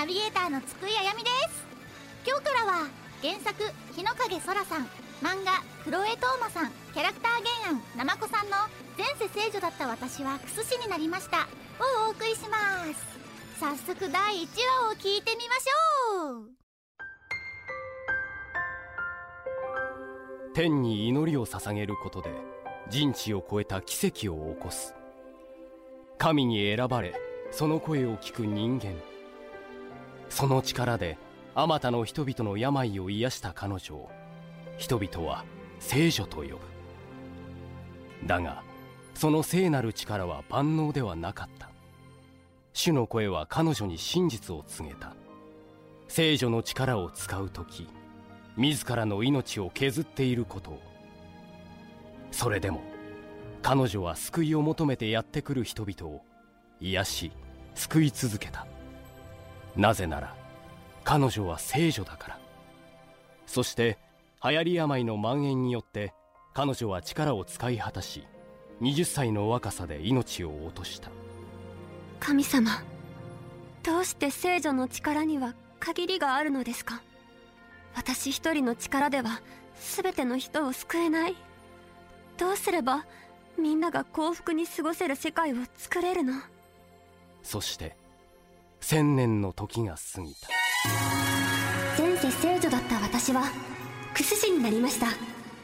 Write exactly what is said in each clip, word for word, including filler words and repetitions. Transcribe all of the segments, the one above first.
ナビゲーターの津久井あやみです。今日からは原作日野影そらさん、漫画黒江斗真さん、キャラクター原案なまこさんの前世聖女だった私はクスシになりましたをお送りします。早速だいいちわを聞いてみましょう。 天に祈りを捧げることで人知を超えた奇跡を起こす。神に選ばれその声を聞く人間。その力であまたの人々の病を癒した彼女を人々は聖女と呼ぶ。だがその聖なる力は万能ではなかった。主の声は彼女に真実を告げた。聖女の力を使うとき、自らの命を削っていることを。それでも彼女は救いを求めてやってくる人々を癒し救い続けた。なぜなら彼女は聖女だから。そして流行り病の蔓延によって彼女は力を使い果たし、はたちの若さで命を落とした。 神様、どうして聖女の力には限りがあるのですか？私一人の力では全ての人を救えない。どうすればみんなが幸福に過ごせる世界を作れるの？ そして千年の時が過ぎた。 前世聖女だった私はクスシになりました。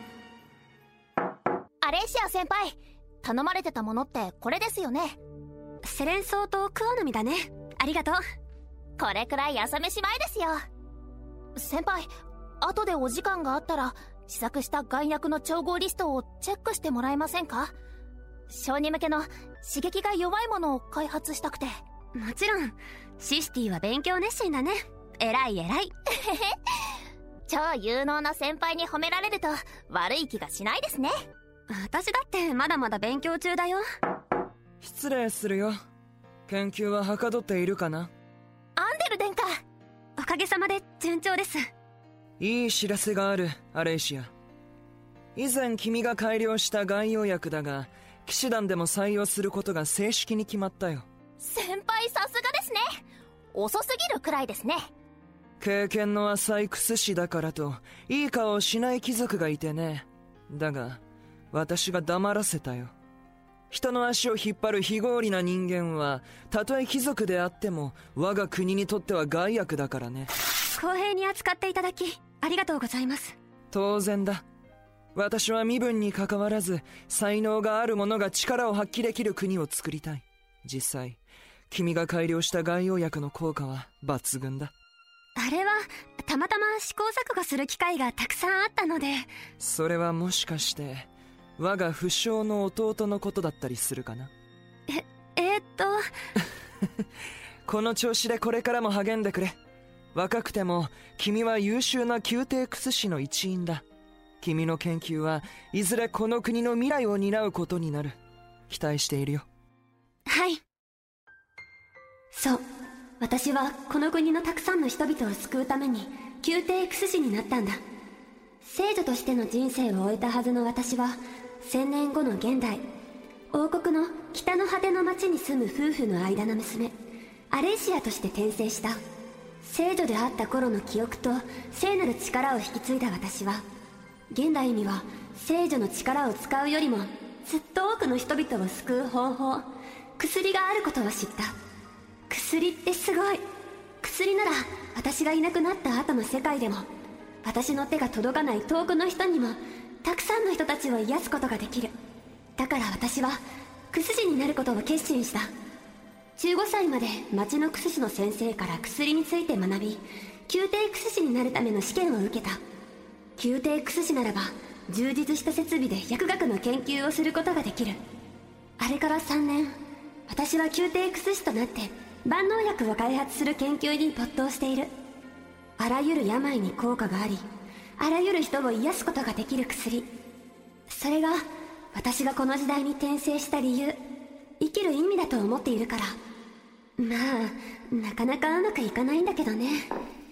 アレイシア先輩、頼まれてたものってこれですよね。 セレンソウとクオの実だね。ありがとう。 これくらい朝飯前ですよ。先輩、後でお時間があったら試作した丸薬の調合リストをチェックしてもらえませんか？小児向けの刺激が弱いものを開発したくて。 もちろん。シシティは勉強熱心だね。えらいえらい。 超有能な先輩に褒められると悪い気がしないですね。 私だってまだまだ勉強中だよ。 失礼するよ。研究ははかどっているかな？ アンデル殿下。 おかげさまで順調です。 いい知らせがある、アレイシア。以前君が改良した概要薬だが、騎士団でも採用することが正式に決まったよ。 先輩さすがですね。遅すぎるくらいですね。 経験の浅いクス師だからといい顔をしない貴族がいてね。だが私が黙らせたよ。人の足を引っ張る非合理な人間はたとえ貴族であっても我が国にとっては害悪だからね。 公平に扱っていただきありがとうございます。 当然だ。私は身分に関わらず才能がある者が力を発揮できる国を作りたい。実際君が改良した概要薬の効果は抜群だ。 あれはたまたま試行錯誤する機会がたくさんあったので。 それはもしかして我が不肖の弟のことだったりするかな？ え、えー、っとこの調子でこれからも励んでくれ。若くても君は優秀な宮廷クス師の一員だ。君の研究はいずれこの国の未来を担うことになる。期待しているよ。 はい。そう、私はこの国のたくさんの人々を救うために宮廷クス師になったんだ。聖女としての人生を終えたはずの私は千年後の現代、王国の北の果ての町に住む夫婦の間の娘アレイシアとして転生した。聖女であった頃の記憶と聖なる力を引き継いだ私は、現代には聖女の力を使うよりもずっと多くの人々を救う方法、薬があることを知った。薬ってすごい。薬なら私がいなくなった後の世界でも、私の手が届かない遠くの人にもたくさんの人たちを癒すことができる。だから私は薬師になることを決心した。じゅうごさいまで町の薬師の先生から薬について学び、宮廷薬師になるための試験を受けた。宮廷薬師ならば充実した設備で薬学の研究をすることができる。あれからさんねん、私は宮廷薬師となって万能薬を開発する研究に没頭している。あらゆる病に効果があり、あらゆる人を癒すことができる薬。それが私がこの時代に転生した理由、生きる意味だと思っているから。まあなかなかうまくいかないんだけどね。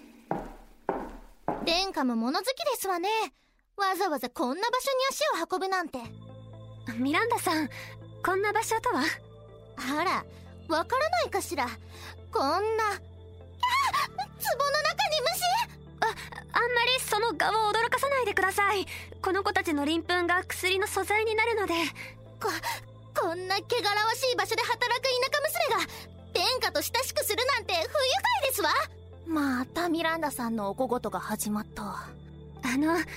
殿下も物好きですわね。わざわざこんな場所に足を運ぶなんて。 ミランダさん、こんな場所とは？ あら、わからないかしら。こんな、あ、 中に虫。 あ、あんまりその顔を驚かさないでください。この子たちの鱗粉が薬の素材になるので。 ここんな汚らわしい場所で働く田舎娘が殿下と親しくするなんて不愉快ですわ。またミランダさんのお小言が始まった。 あの、お言葉ながら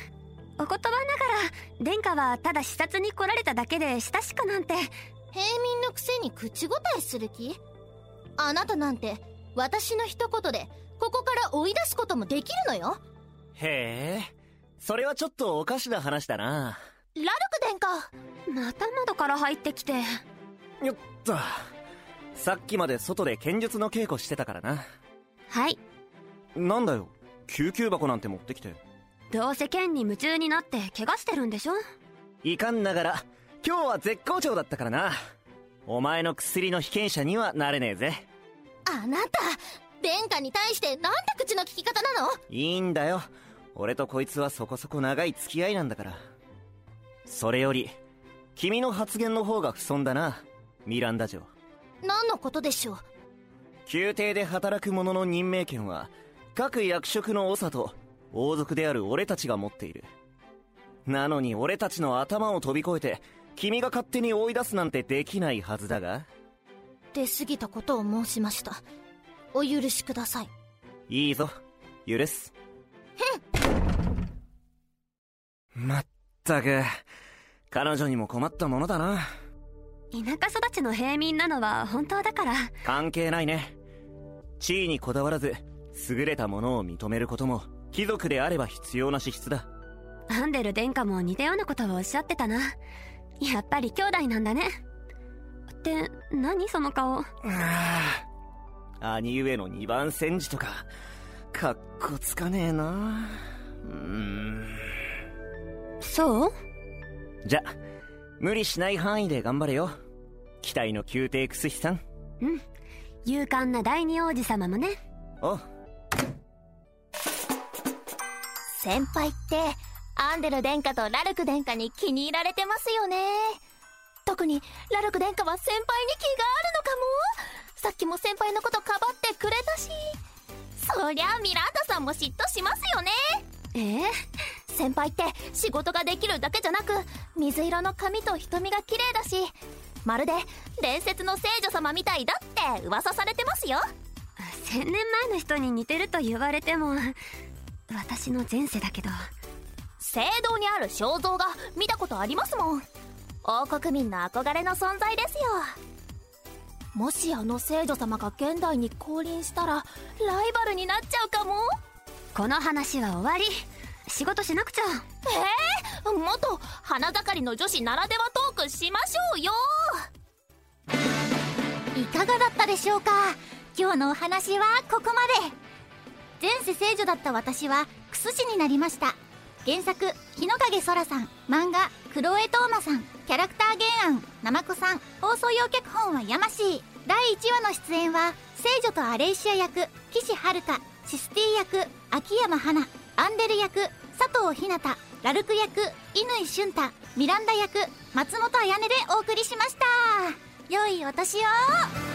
殿下はただ視察に来られただけで親しくなんて。 平民のくせに口答えする気？あなたなんて私の一言でここから追い出すこともできるのよ。 へえ、それはちょっとおかしな話だな。 ラルク殿下。 また窓から入ってきて。 よっと、さっきまで外で剣術の稽古してたからな。 はい。 なんだよ、救急箱なんて持ってきて。 どうせ剣に夢中になって怪我してるんでしょ。 いかんながら今日は絶好調だったからな。お前の薬の被験者にはなれねえぜ。 あなた殿下に対してなんて口の利き方なの？ いいんだよ、俺とこいつはそこそこ長い付き合いなんだから。それより君の発言の方が不遜だな、ミランダ嬢。 何のことでしょう？ 宮廷で働く者の任命権は各役職の長と王族である俺たちが持っている。なのに俺たちの頭を飛び越えて君が勝手に追い出すなんてできないはずだが。 出過ぎたことを申しました。お許しください。 いいぞ、許す。まったく彼女にも困ったものだな。 田舎育ちの平民なのは本当だから。 関係ないね。地位にこだわらず優れたものを認めることも貴族であれば必要な資質だ。 アンデル殿下も似たようなことをおっしゃってたな。やっぱり兄弟なんだね。って何その顔。 ああ、兄上の二番煎じとかかっこつかねえな。うーん、 そう？ じゃ無理しない範囲で頑張れよ、期待の宮廷クスヒさん。 うん、勇敢な第二王子様もね。 お。 先輩ってアンデル殿下とラルク殿下に気に入られてますよね。特にラルク殿下は先輩に気があるのかも。さっきも先輩のことかばってくれたし、そりゃミランダさんも嫉妬しますよね。 ええ、 先輩って仕事ができるだけじゃなく水色の髪と瞳が綺麗だし、まるで伝説の聖女様みたいだって噂されてますよ。 千年前の人に似てると言われても私の前世だけど。 聖堂にある肖像画見たことありますもん。王国民の憧れの存在ですよ。もしあの聖女様が現代に降臨したらライバルになっちゃうかも。 この話は終わり。仕事しなくちゃ。 えー、もっと花盛りの女子ならではトークしましょうよ。いかがだったでしょうか。今日のお話はここまで。前世聖女だった私はクス氏になりました。原作日野影空さん、漫画黒江斗真さん、キャラクター原案なまこさん、放送用脚本はやましい。だいいちわの出演は聖女とアレイシア役岸遥、システィ役秋山花、アンデル役佐藤ひなた、ラルク役乾俊太、ミランダ役松本彩音でお送りしました。良いお年を。